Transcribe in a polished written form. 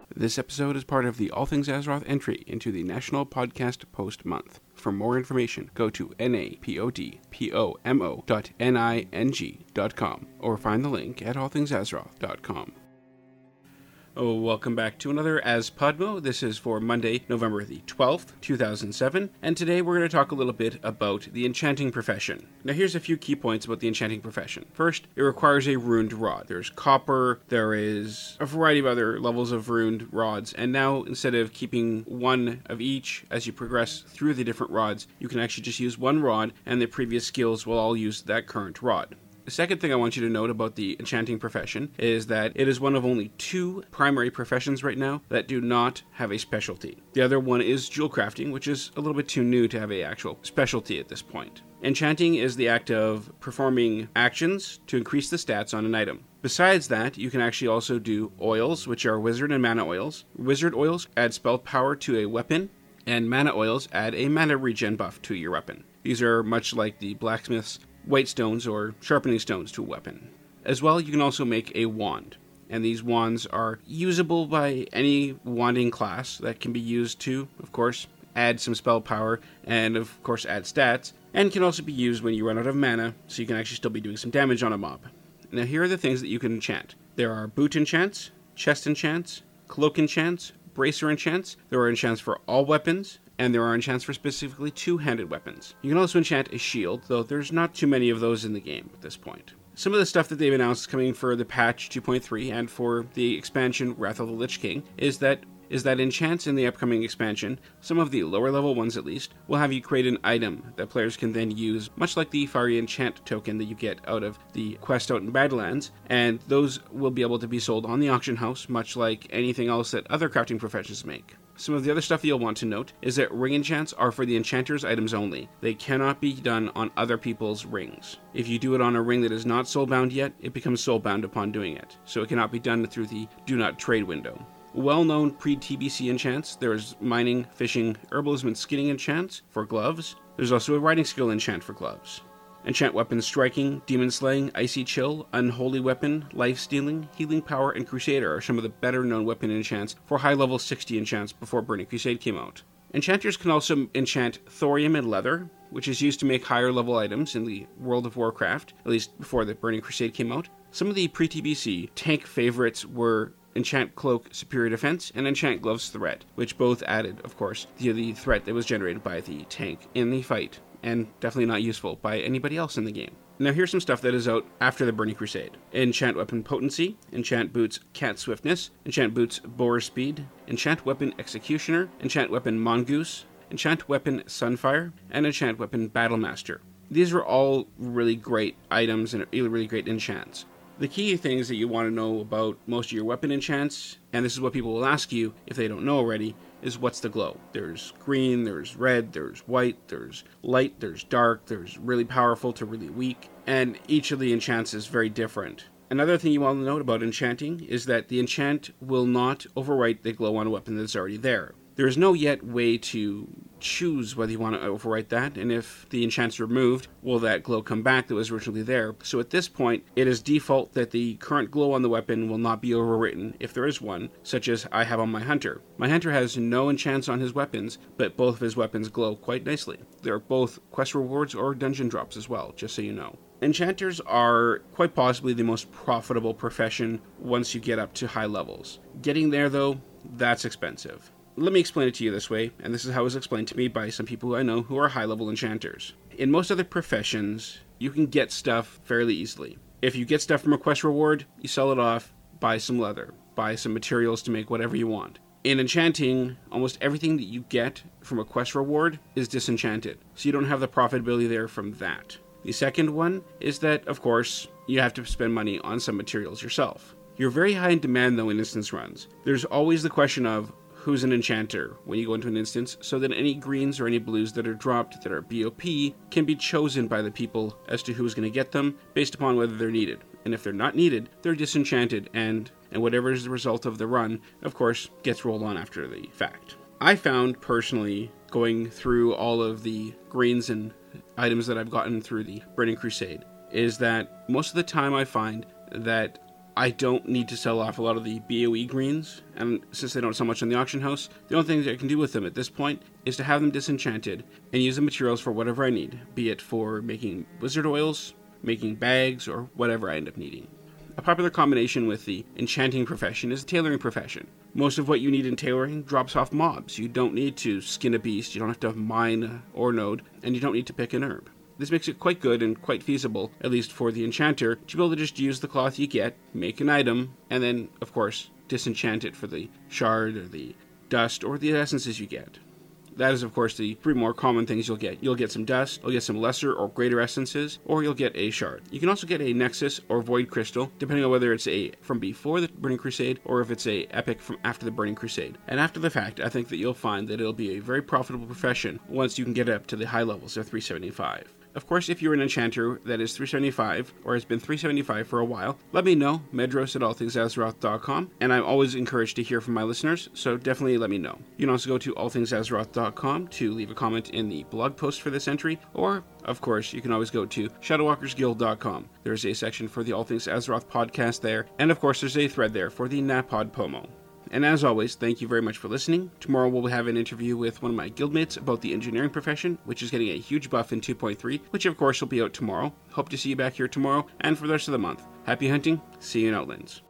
This episode is part of the All Things Azeroth entry into the National Podcast Post Month. For more information, go to napodpomo.ning.com or find the link at allthingsazeroth.com. Oh, welcome back to another As Podmo. This is for Monday, November the 12th, 2007, and today we're going to talk a little bit about the enchanting profession. Now here's a few key points about the enchanting profession. First, it requires a runed rod. There's copper, there is a variety of other levels of runed rods, and now instead of keeping one of each as you progress through the different rods, you can actually just use one rod, and the previous skills will all use that current rod. The second thing I want you to note about the enchanting profession is that it is one of only two primary professions right now that do not have a specialty. The other one is jewel crafting, which is a little bit too new to have an actual specialty at this point. Enchanting is the act of performing actions to increase the stats on an item. Besides that, you can actually also do oils, which are wizard and mana oils. Wizard oils add spell power to a weapon, and mana oils add a mana regen buff to your weapon. These are much like the blacksmith's white stones or sharpening stones to a weapon. As well, you can also make a wand, and these wands are usable by any wanding class that can be used to, of course, add some spell power and, of course, add stats, and can also be used when you run out of mana, so you can actually still be doing some damage on a mob. Now, here are the things that you can enchant. There are boot enchants, chest enchants, cloak enchants, bracer enchants. There are enchants for all weapons, and there are enchants for specifically two-handed weapons. You can also enchant a shield, though there's not too many of those in the game at this point. Some of the stuff that they've announced coming for the patch 2.3 and for the expansion Wrath of the Lich King is that enchants in the upcoming expansion, some of the lower level ones at least, will have you create an item that players can then use, much like the Fiery Enchant token that you get out of the quest out in Badlands, and those will be able to be sold on the auction house, much like anything else that other crafting professions make. Some of the other stuff that you'll want to note is that ring enchants are for the enchanter's items only. They cannot be done on other people's rings. If you do it on a ring that is not soulbound yet, it becomes soulbound upon doing it, so it cannot be done through the do not trade window. Well-known pre-TBC enchants, there's mining, fishing, herbalism, and skinning enchants for gloves. There's also a writing skill enchant for gloves. Enchant weapons striking, demon slaying, icy chill, unholy weapon, life stealing, healing power, and crusader are some of the better known weapon enchants for high level 60 enchants before Burning Crusade came out. Enchanters can also enchant thorium and leather, which is used to make higher level items in the World of Warcraft, at least before the Burning Crusade came out. Some of the pre-TBC tank favorites were Enchant Cloak Superior Defense and Enchant Gloves Threat, which both added, of course, the threat that was generated by the tank in the fight, and definitely not useful by anybody else in the game. Now here's some stuff that is out after the Burning Crusade. Enchant Weapon Potency, Enchant Boots Cat Swiftness, Enchant Boots Boar Speed, Enchant Weapon Executioner, Enchant Weapon Mongoose, Enchant Weapon Sunfire, and Enchant Weapon Battlemaster. These are all really great items and really great enchants. The key things that you want to know about most of your weapon enchants, and this is what people will ask you if they don't know already, is what's the glow. There's green, there's red, there's white, there's light, there's dark, there's really powerful to really weak, and each of the enchants is very different. Another thing you want to note about enchanting is that the enchant will not overwrite the glow on a weapon that's already there. There is no yet way to choose whether you want to overwrite that, and if the enchant's removed, will that glow come back that was originally there? So at this point, it is default that the current glow on the weapon will not be overwritten if there is one, such as I have on my Hunter. My Hunter has no enchants on his weapons, but both of his weapons glow quite nicely. They're both quest rewards or dungeon drops as well, just so you know. Enchanters are quite possibly the most profitable profession once you get up to high levels. Getting there, though, that's expensive. Let me explain it to you this way, and this is how it was explained to me by some people who I know who are high-level enchanters. In most other professions, you can get stuff fairly easily. If you get stuff from a quest reward, you sell it off, buy some leather, buy some materials to make whatever you want. In enchanting, almost everything that you get from a quest reward is disenchanted, so you don't have the profitability there from that. The second one is that, of course, you have to spend money on some materials yourself. You're very high in demand, though, in instance runs. There's always the question of who's an enchanter when you go into an instance, so that any greens or any blues that are dropped that are BOP can be chosen by the people as to who's going to get them based upon whether they're needed. And if they're not needed, they're disenchanted, and whatever is the result of the run, of course, gets rolled on after the fact. I found, personally, going through all of the greens and items that I've gotten through the Burning Crusade, is that most of the time I find that I don't need to sell off a lot of the BOE greens, and since they don't sell much on the auction house, the only thing that I can do with them at this point is to have them disenchanted and use the materials for whatever I need, be it for making wizard oils, making bags, or whatever I end up needing. A popular combination with the enchanting profession is the tailoring profession. Most of what you need in tailoring drops off mobs. You don't need to skin a beast, you don't have to mine an ore node, and you don't need to pick an herb. This makes it quite good and quite feasible, at least for the enchanter, to be able to just use the cloth you get, make an item, and then, of course, disenchant it for the shard or the dust or the essences you get. That is, of course, the three more common things you'll get. You'll get some dust, you'll get some lesser or greater essences, or you'll get a shard. You can also get a Nexus or Void Crystal, depending on whether it's a from before the Burning Crusade, or if it's a epic from after the Burning Crusade. And after the fact, I think that you'll find that it'll be a very profitable profession once you can get up to the high levels of 375. Of course, if you're an enchanter that is 375, or has been 375 for a while, let me know, medros@allthingsazeroth.com, and I'm always encouraged to hear from my listeners, so definitely let me know. You can also go to allthingsazeroth.com to leave a comment in the blog post for this entry, or, of course, you can always go to shadowwalkersguild.com. There's a section for the All Things Azeroth podcast there, and of course there's a thread there for the Napod Pomo. And as always, thank you very much for listening. Tomorrow we'll have an interview with one of my guildmates about the engineering profession, which is getting a huge buff in 2.3, which of course will be out tomorrow. Hope to see you back here tomorrow, and for the rest of the month. Happy hunting, see you in Outlands.